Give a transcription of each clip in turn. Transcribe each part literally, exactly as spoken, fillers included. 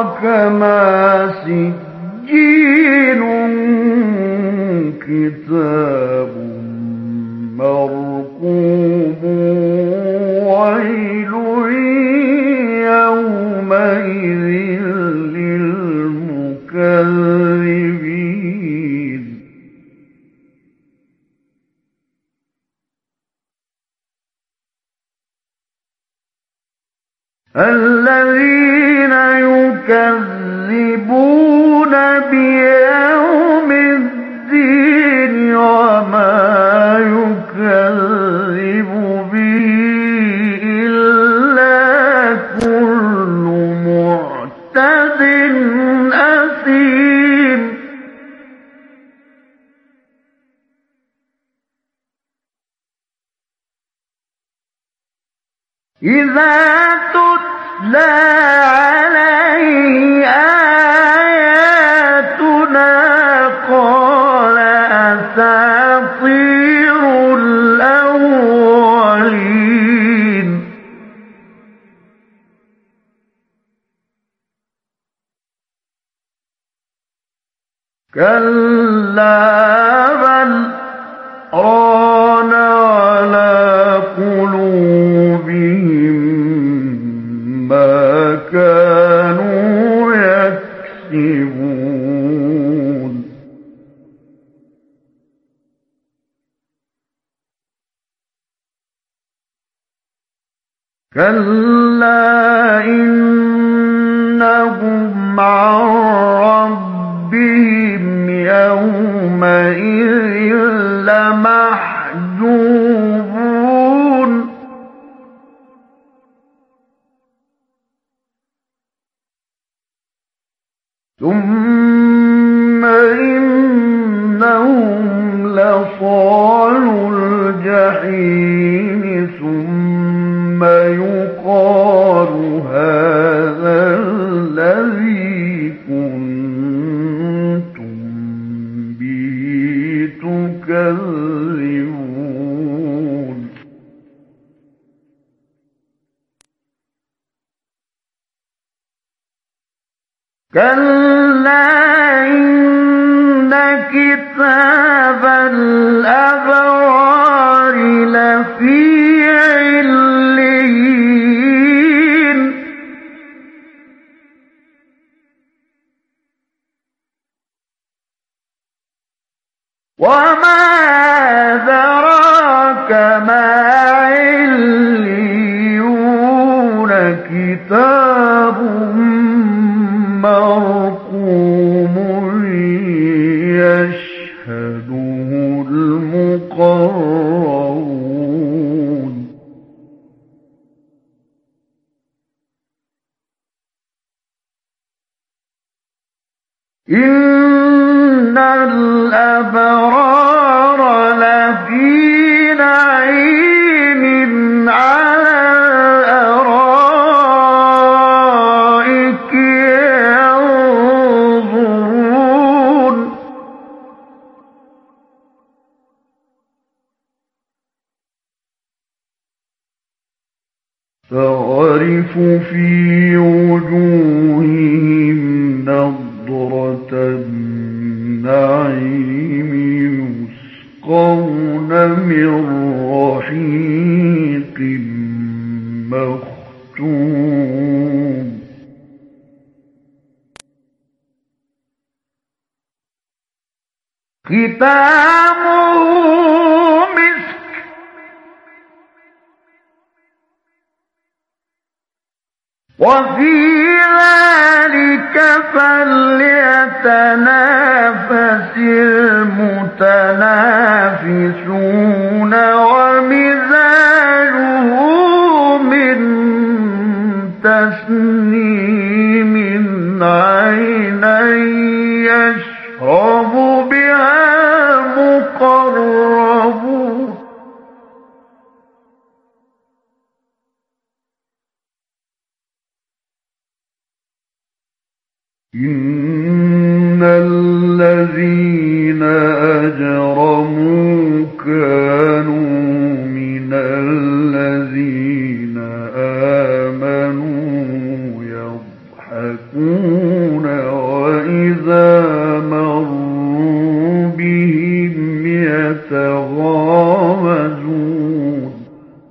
أدراك ما سجين كتاب مرقوم ويل يومئذ للمكذبين الذين يكذبون بيوم الدين وما يكذب به إلا كل معتد أثيم إذا تتلى عليه آياتنا قال أساطير الأولين كلا بل ران على قلوبهم ما كانوا يكسبون كلا إنهم عن ربهم يومئذ لمحجوبون ثم إنهم لصالو الجحيم ثم يقال هذا الذي كنتم به تكذبون كلا إن كتاب الأبرار لفي عليين وما أدراك ما عليون كتاب مرقوم يشهده المقربون إن الأبرار لفي نعيم على الأرائك ينظرون تعرف في وجوههم نضرة النعيم يسقون من رحيق مختوم ختامه مسك وفي ذلك فليتنافس المتنافسون ومزاجه من تسنيم عينا يشرب بها المقربون إن الذين أجرموا كانوا من الذين آمنوا يضحكون يضحكون وإذا مروا بهم يتغامزون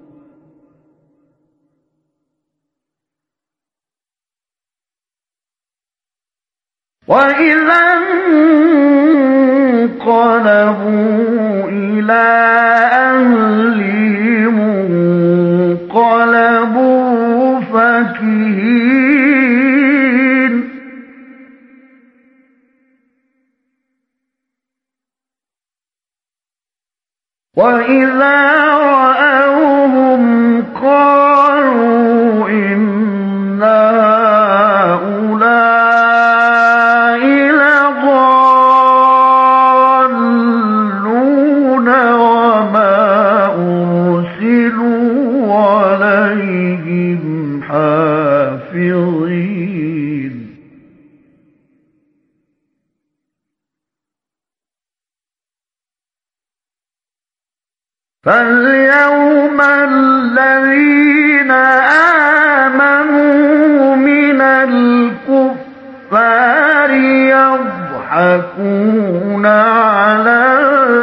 وإذا انقلبوا إلى أهلهم انقلبوا فكهين وإذا رأوهم قالوا إن هؤلاء لضالون وما أرسلوا عليهم حافظين فاليوم الذين آمنوا من الكفار يضحكون على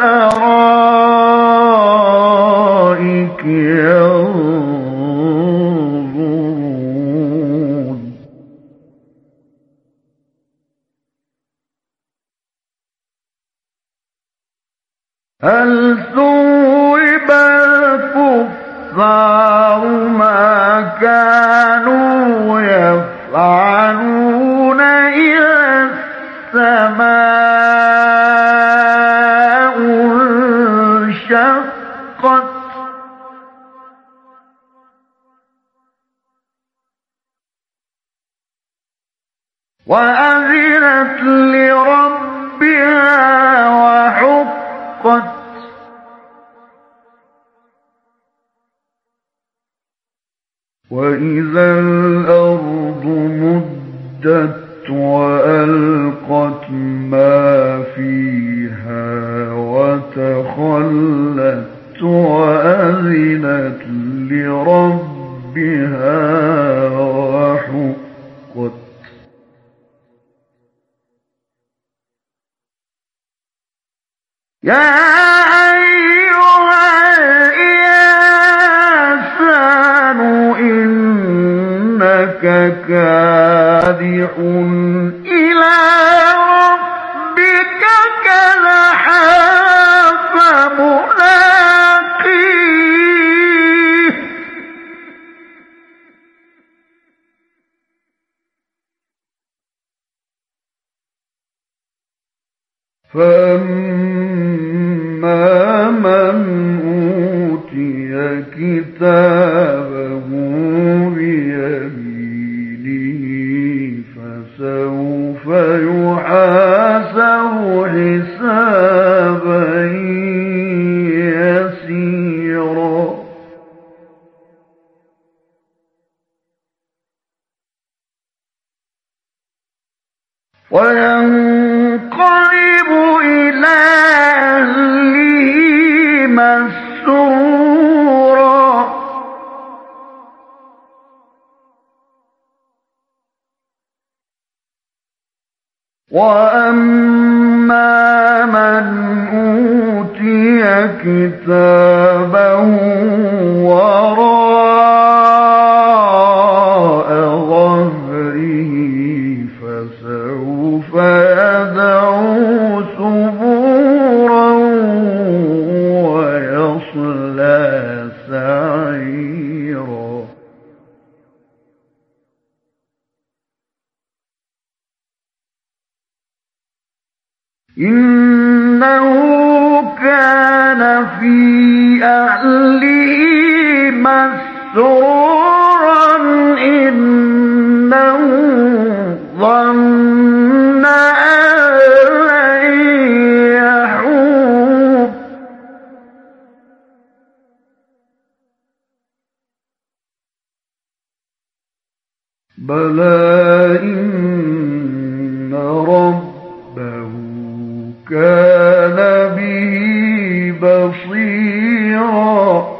الأرائك ينظرون هل ثوب الكفار ما كانوا يفعلون إذا السماء انشقت وأذنت لربها وحقت وإذا الأرض مدت وألقت ما فيها وتخلت وأذنت لربها وحقت يا أيها الإنسان إنك كادح إلى ربك كدحا فملاقيه فأما من أوتي كتابه بيمينه فسوف يحاسب حسابا يسيرا وينقلب إلى أهله مسرورا وأما من أوتي كتابه وراء ظهره فسوف يدعو ثبورا ويصلى سعيرا إنه كان في أهله مسرورا إنه ظن أن لن يحور بلى إن ربه كان به بصيرا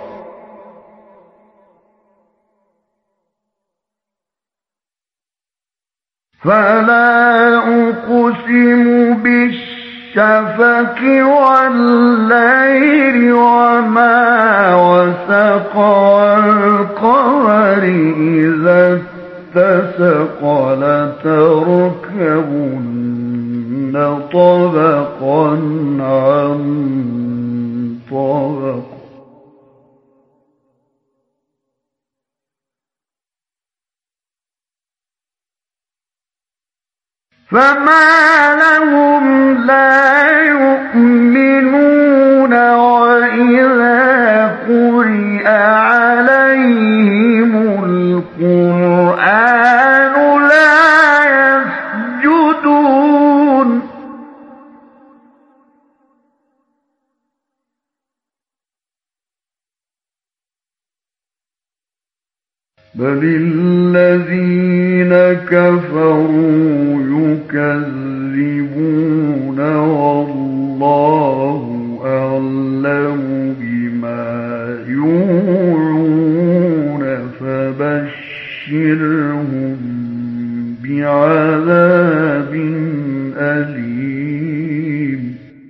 فلا أقسم بالشفق والليل وما وسق والقمر إذا اتسق لتركبن طبقا عن طبق فما لهم لا يؤمنون وإذا قرئ عليهم القرآن لا يسجدون بل الذين كفروا يكذبون والله أعلم بما يوعون فبشرهم بعذاب أليم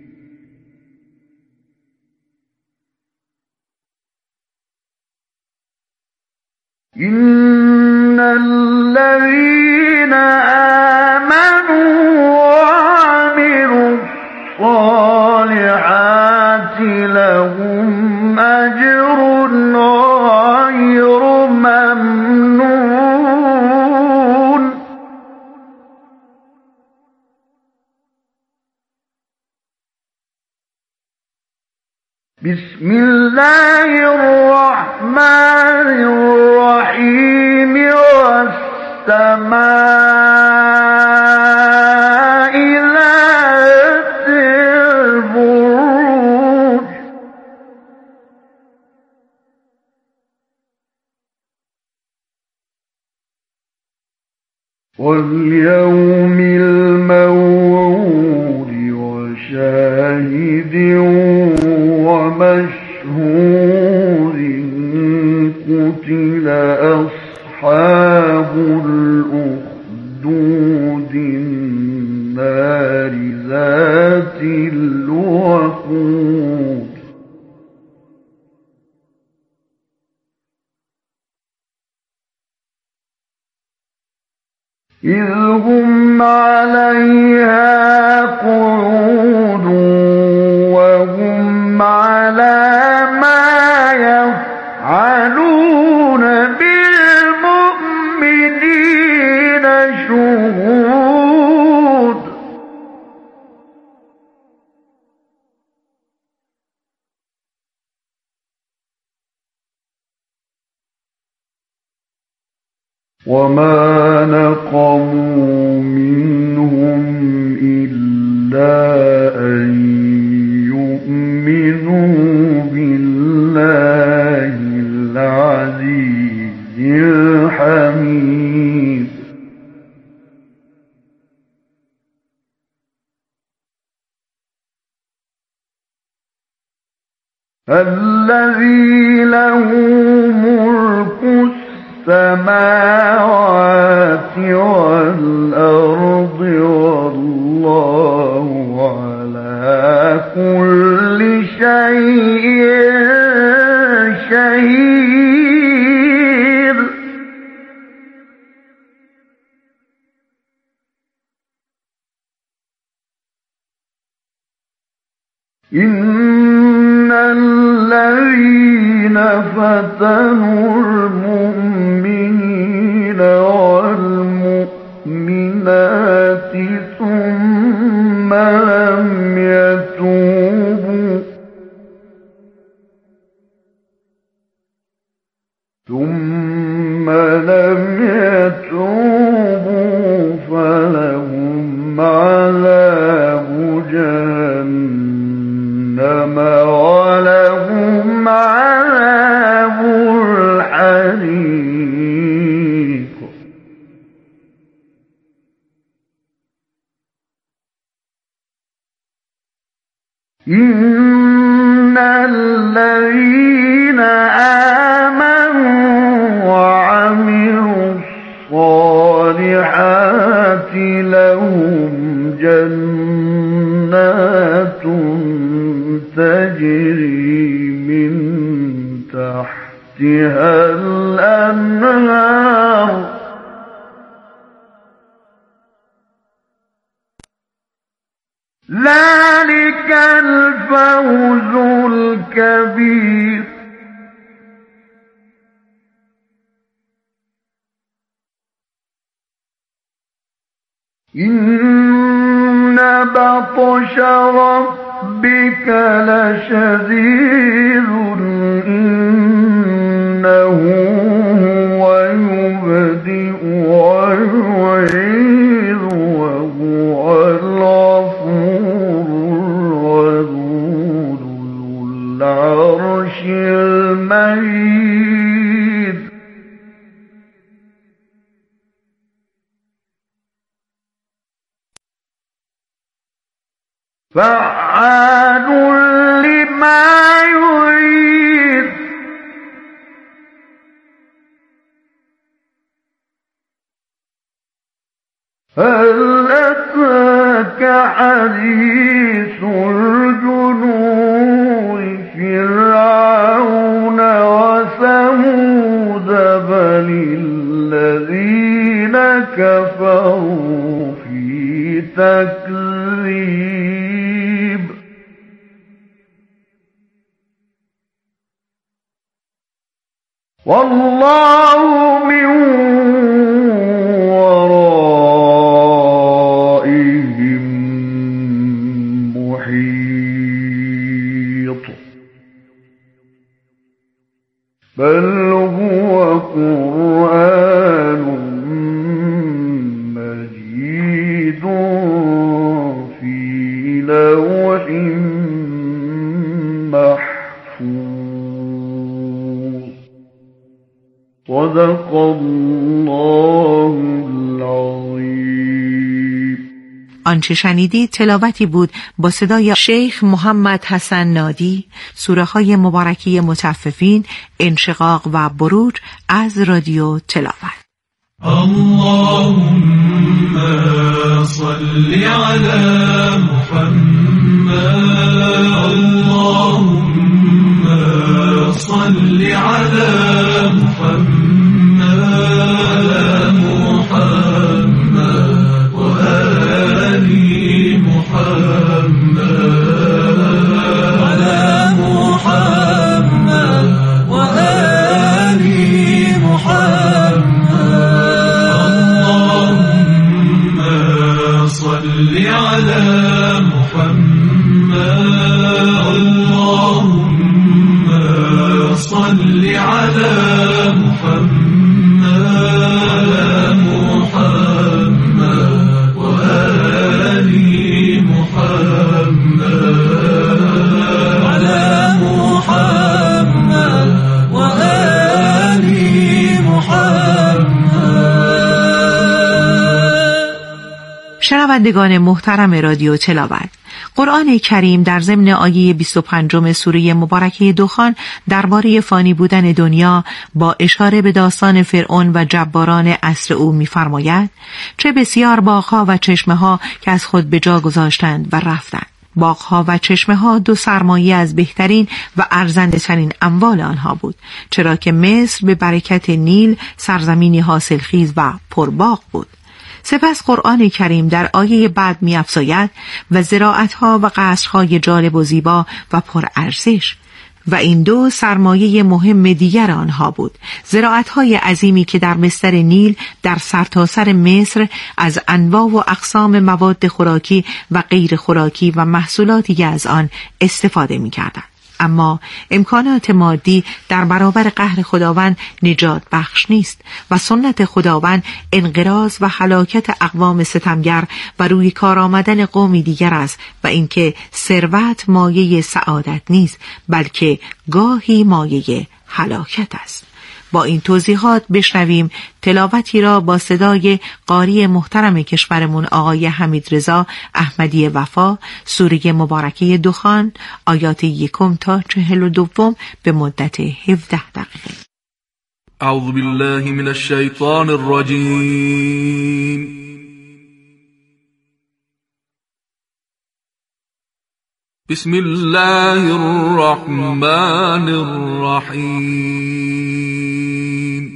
إن الذين آمنوا وعملوا الصالحات لهم أجر غير ممنون بسم الله الرحمن الرحيم والسماء ذات البروج واليوم الموعود وشاهد ومشهود قتل أصحاب الأخدود النار ذات الوقود إذ هم عليها قعود وهم على ما يفعلون بالمؤمنين شهود وما نقموا منهم إلا أن يؤمنوا بالله العزيز الحميد الذي له ملك السماوات والأرض والله على كل شيء شهيد إن الذين فتنوا المؤمنين والمؤمنات ثم لم يتوبوا ثم لم يتوبوا فلهم عذاب جهنم ولهم عذاب الحريق إن الذين آمنوا وعملوا الصالحات لهم جنات تجري من تحتها الأنهار ذلك الفوز الكبير إن بطش ربك لشديد إنه هو يبدئ ويعيد وهو الغفور الودود ذو العرش المجيد فعال لما يريد هل أتاك حديث الجنود فرعون وثمود بل الذين كفروا في تكذيب والله من ورائهم محيط بل هو قرآن مجيد في لوح محفوظ صدق الله العظیم. آنچه شنیدید تلاوتی بود با صدای شیخ محمد حسن نادی، سوره های مبارکی مطففین، انشقاق و بروج از رادیو تلاوت. اللهم صل على محمد اللهم صل على محمد محمد وآل محمد على محمد وآل محمد اللهم صل على محمد اللهم صل على محمد محمد وآل محمد على محمد وآل محمد. شنوندگان محترم رادیو تلاوت، قرآن کریم در ضمن آیه بیست و پنج سوره مبارکه دخان درباره فانی بودن دنیا با اشاره به داستان فرعون و جباران عصر او می‌فرماید: چه بسیار باغ‌ها و چشمه‌ها که از خود به جا گذاشتند و رفتند. باغ‌ها و چشمه‌ها دو سرمایه از بهترین و ارزنده‌ترین اموال آنها بود، چرا که مصر به برکت نیل سرزمینی حاصلخیز و پرباغ بود. سپس قرآن کریم در آیه بعد می‌افزاید: و زراعت‌ها و قصرهای جالب و زیبا و پرارزش. و این دو سرمایه مهم دیگر آنها بود، زراعت‌های عظیمی که در بستر نیل در سرتاسر مصر از انواع و اقسام مواد خوراکی و غیر خوراکی و محصولاتی از آن استفاده می‌کردند. اما امکانات مادی در برابر قهر خداوند نجات بخش نیست و سنت خداوند انقراض و هلاکت اقوام ستمگر و روی کار آمدن قومی دیگر است و اینکه ثروت مایه سعادت نیست بلکه گاهی مایه هلاکت است. با این توضیحات بشنویم تلاوتی را با صدای قاری محترم کشورمون آقای حمیدرضا احمدی وفا، سوره مبارکه دخان، آیات یکم تا چهل و دوم به مدت هفده دقیقه. اعوذ بالله من الشیطان الرجیم. بسم الله الرحمن الرحيم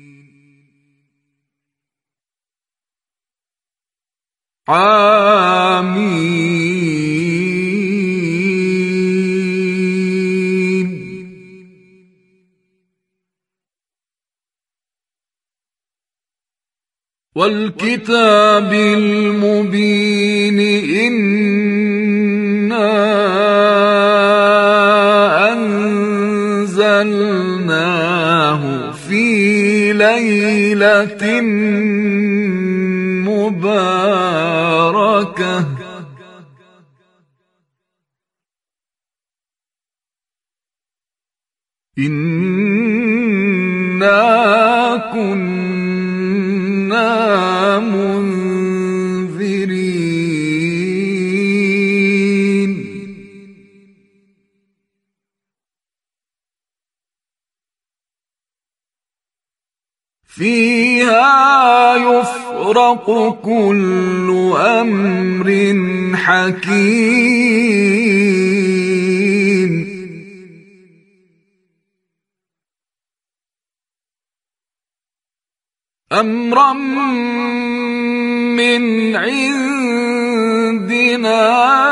آمين والكتاب المبين إنا أنزلناه في ليلة مباركة إنا كنا منذرين فيها يفرق كل أمر حكيم أمرا من عندنا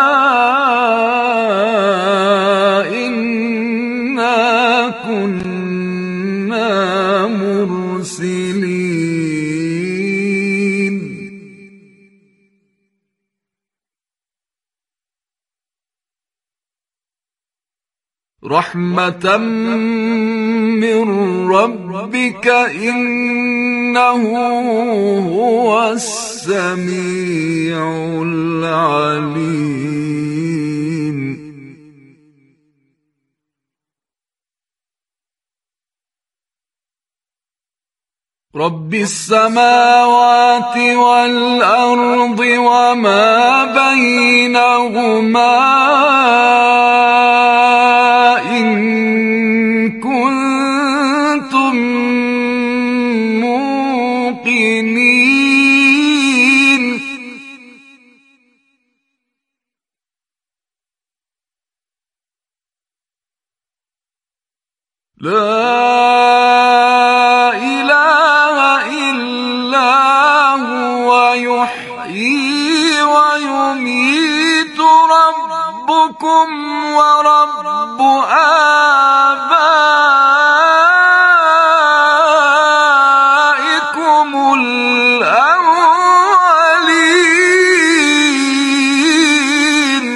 إنا كنا مرسلين رحمة من ربك إنه هو السميع العليم رب السماوات والأرض وما بينهما إن كنتم موقنين لا إله إلا هو يحيي ويميت ربكم ورب آبائكم الأولين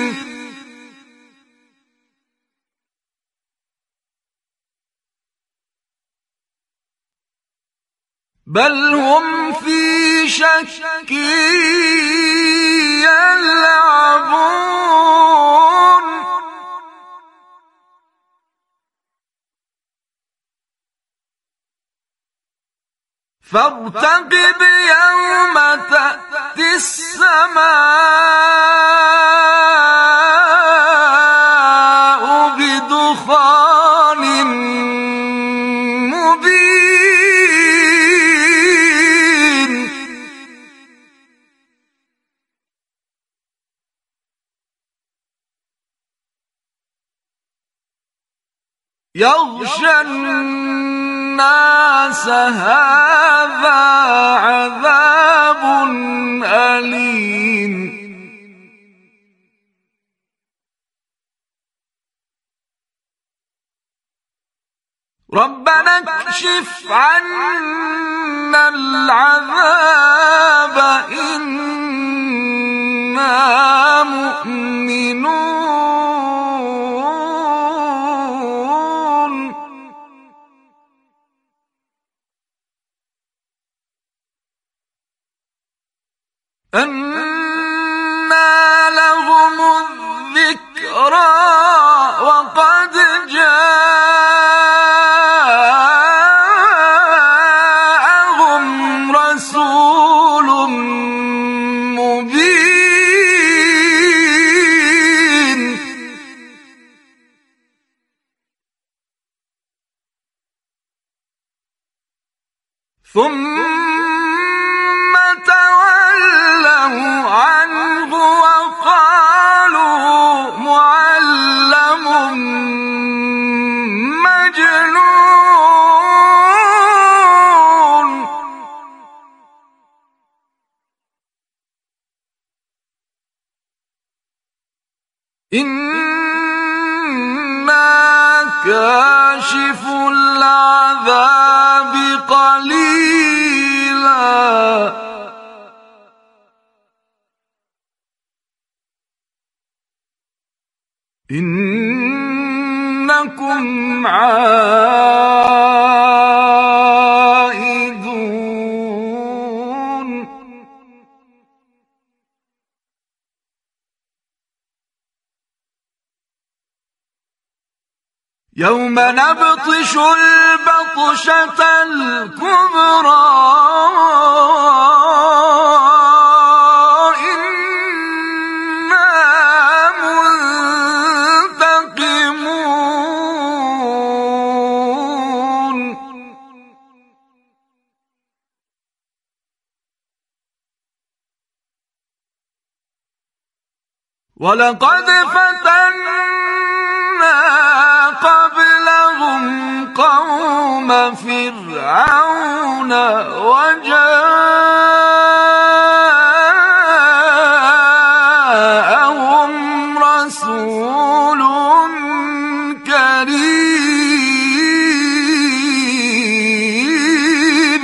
بل هم في شك يلعبون فارتقب يوم تأتي السماء بدخان مبين يغشى الناس هذا عذاب أليم ربنا اكشف عنا العذاب إنا مؤمنون أنى لهم الذكرى وقد جاءهم رسول مبين ثم تولوا عنه وقالوا معلم إنا كاشف العذاب قليلا إنكم عائدون يوم نبطش البطشة الكبرى ولقد فتنا قبلهم قوم فرعون وجاءهم رسول كريم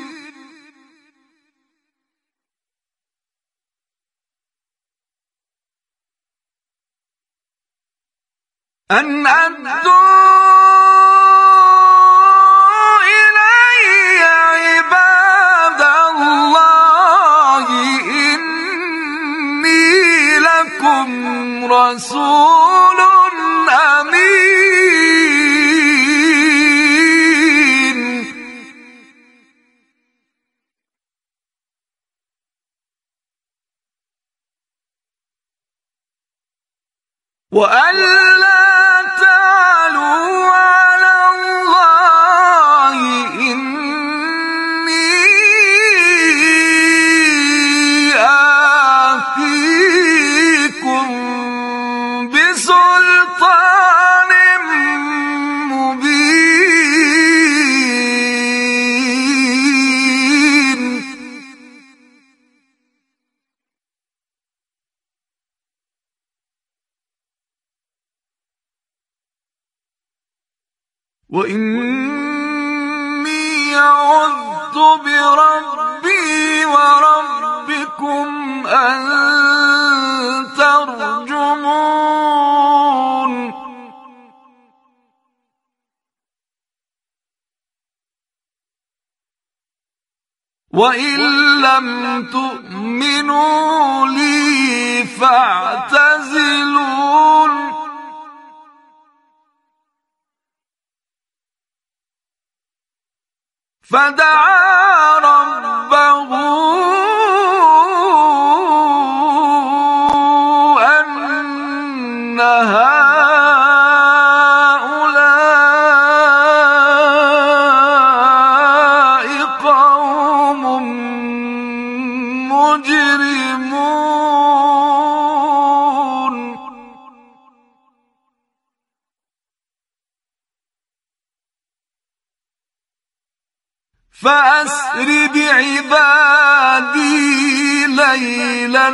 أن أدوا إلي عباد الله إني لكم رسول أمين وأن لا تعلوا على الله إني آتيكم بسلطان مبين وإني عذت بربي وربكم أن ترجمون وإن لم تؤمنوا لي فاعتزلون فدعا ربه أن هؤلاء قوم مجرمون فأسر بعبادي ليلا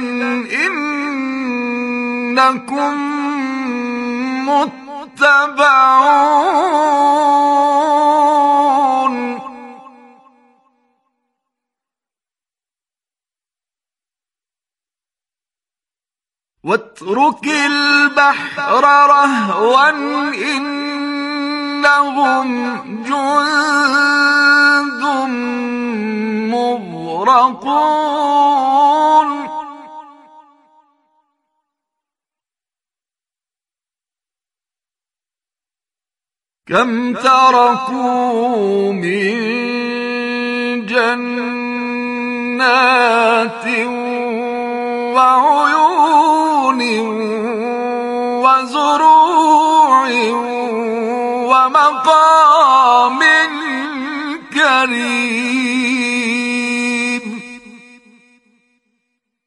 إنكم متبعون واترك البحر رهوا إنهم جند مغرقون كم تركوا من جنات وعيون